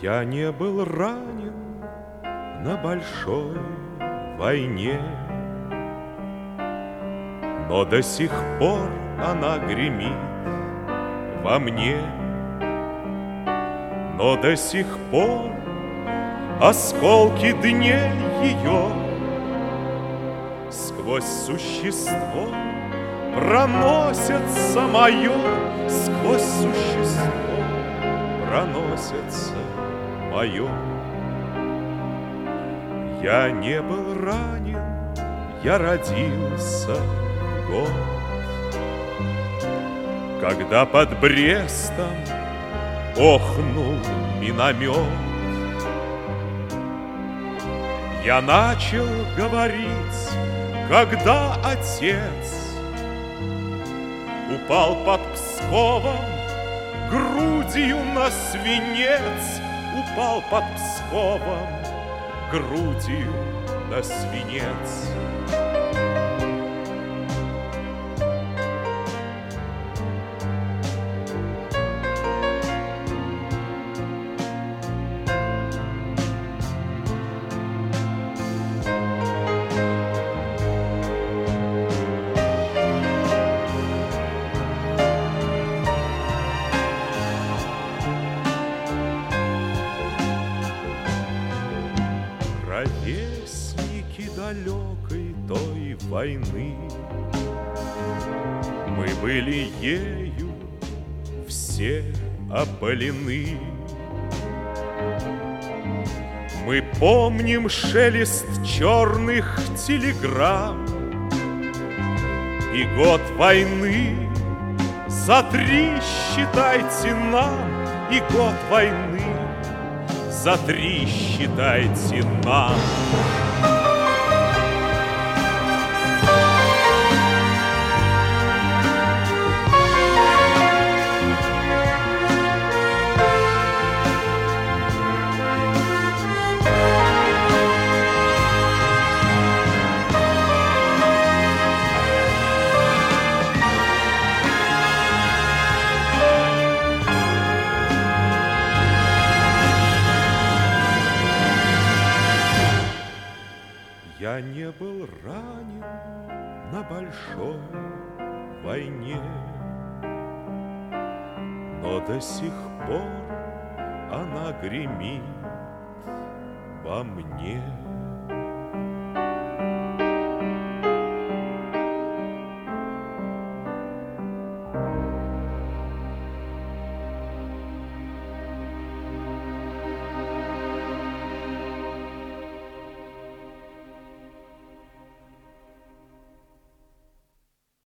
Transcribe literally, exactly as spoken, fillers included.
Я не был ранен на большой войне, но до сих пор она гремит во мне. Но до сих пор осколки дней ее сквозь существо проносятся мое, сквозь существо проносятся мое. Я не был ранен, я родился год, когда под Брестом охнул миномет. Я начал говорить, когда отец упал под Псковом грудью на свинец, упал под Псковом грудью на свинец. Ровесники далекой той войны, мы были ею все опалены. Мы помним шелест черных телеграмм и год войны. За три считайте нам и год войны. За три считайте нам. Я не был ранен на большой войне, но до сих пор она гремит во мне.